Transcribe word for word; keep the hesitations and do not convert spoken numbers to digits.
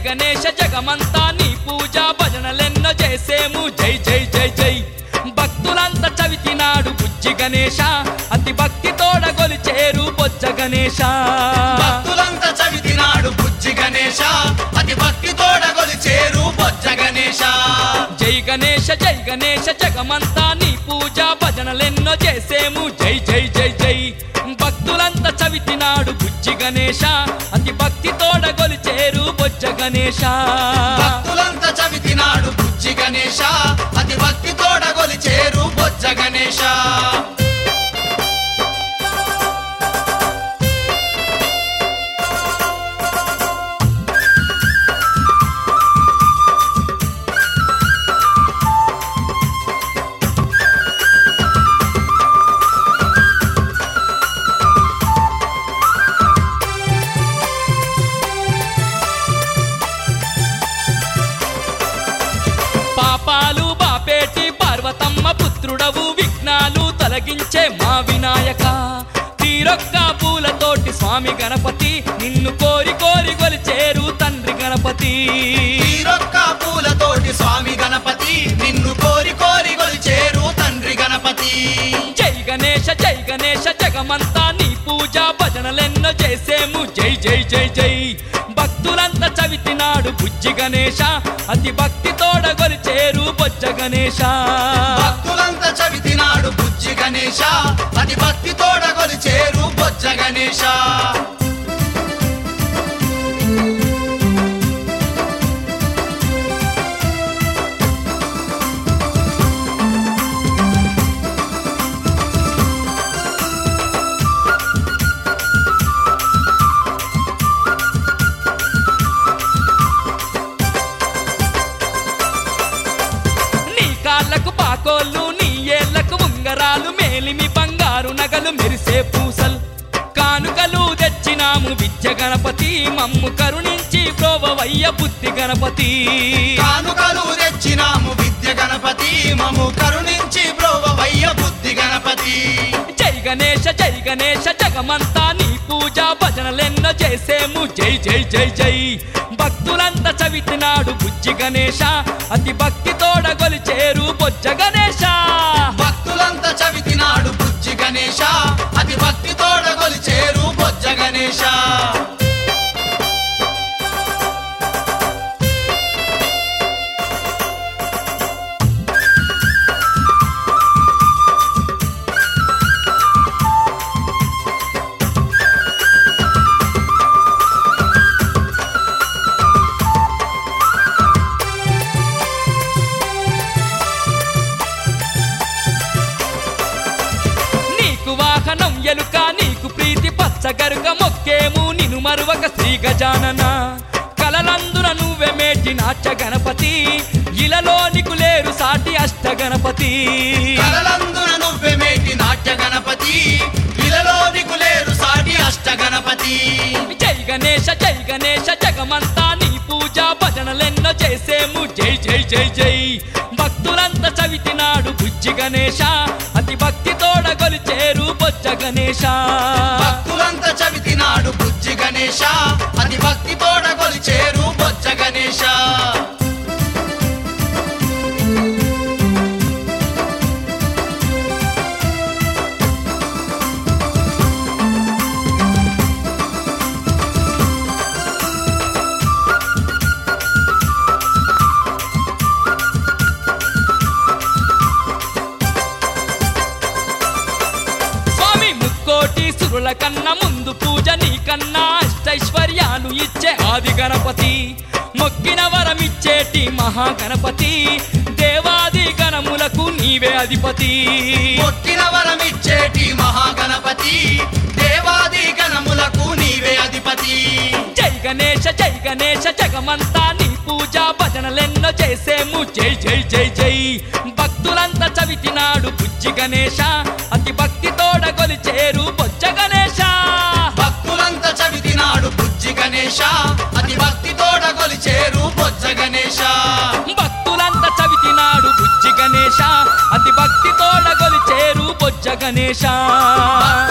గణేశ జగమంతా నీ పూజ భజనలెన్నో చేసేము జై జై జై జై భక్తులంతా చవితినాడు బుజ్జి గణేశ అతి భక్తి తోడగొలిచేరు బొజ్జ గణేశ భక్తులంతా చవితినాడు బుజ్జి గణేశ అతి భక్తి తోడగొలిచేరు బొజ్జ గణేశ జై గణేశ జై గణేశ జగమంతా నీ పూజ భజనలెన్నో చేసేము జై జై జై జై భక్తులంతా చవితినాడు బుజ్జి గణేశ అతి భక్తి తోడగొలిచేరు బొజ్జ గణేశ భక్తులంతా చవితినాడు బుజ్జి గణేశ అతి భక్తి తోడగొలిచేరు బొజ్జ గణేశ పాపాలు బాపేటి పార్వతమ్మ పుత్రుడవు విఘ్నాలు తొలగించే మా వినాయక తీరొక్క పూలతోటి స్వామి గణపతి నిన్ను కోరి కోరి గొలిచేరు తండ్రి గణపతి తీరొక్క పూలతోటి స్వామి గణపతి నిన్ను కోరి కోరి గొలిచేరు తండ్రి గణపతి జై గణేశ జై గణేశ జగమంతా నీ పూజ భజనలెన్నో చేసేము జై జై జై జై భక్తులంతా చవితినాడు బుజ్జి గణేశ అతి భక్తి తోడగొలిచేరు బొజ్జ గణేశ భక్తులంతా చవితినాడు బుజ్జి గణేశ అతి భక్తి తోడగొలిచేరు బొజ్జ గణేశ నీ కాళ్ళకు పాకోళ్ళు నీ ఏళ్లకు ఉంగరాలు మేలిమి బంగారు నగలు మెరిసే పూసల్ కానుకలు తెచ్చినాము విద్య గణపతి మమ్ము కరుణించి ప్రోవవయ్య బుద్ధి గణపతి కానుకలు తెచ్చినాము విద్య గణపతి మము కరుణించి బ్రోవవయ్య బుద్ధి గణపతి జై గణేశ జై గణేశ జగమంతా నీ పూజ భజనలెన్నో చేసేము జై జై జై జై భక్తులంతా చవితినాడు బుజ్జి గణేశ అతి భక్తి తోడగొలిచేరు బొజ్జ గణేశ భక్తులంతా చవితినాడు బుజ్జి గణేశ అతి భక్తి తోడగొలిచేరు బొజ్జ గణేశ నీకు వాహనం ఎలుక నీకు ప్రీతి పచ్చగరుక మొక్కేము నిను మరువక శ్రీ గజానన కలలందున నువ్వే మేటి నాట్య గణపతి ఇలలో నీకు లేరు సాటి అష్ట గణపతి కలలందున నువ్వే మేటి నాట్య గణపతి ఇలలో నీకు లేరు సాటి అష్ట గణపతి జై గణేశ జై గణేశ జగమంతా నీ పూజ భజనలెన్నో చేసేము జై జై జై జై భక్తులంతా చవితినాడు బుజ్జి గణేశ అతి భక్తి తోడగొలిచేరు బొజ్జ గణేశ భక్తులంతా చవితినాడు బుజ్జి గణేశ అతి భక్తి తోడగొలిచేరు బొజ్జ గణేశ స్వామి ముక్కోటి సురుల కన్నా ముందు పూజ నీకన్నా అష్టైశ్వర్యాలు ఇచ్చే ఆది గణపతి మొక్కిన వరమిచ్చేటి మహాగణపతి దేవాది గణములకు నీవే అధిపతి మొక్కిన వరమిచ్చేటి మహాగణపతి దేవాది గణములకు నీవే అధిపతి జై గణేశ జై గణేశ జగమంతా నీ పూజ భజనలెన్నో చేసేము జై జై జై జై భక్తులంతా చవితినాడు బుజ్జి గణేశ అతి భక్తి తోడగొలిచేరు బొజ్జ గణేశ భక్తులంతా చవితినాడు బుజ్జి గణేశ అతి భక్తి తోడగొలిచేరు బొజ్జ గణేశ భక్తులంతా చవితినాడు బుజ్జి గణేశ అతి భక్తి తోడగొలిచేరు బొజ్జ గణేశ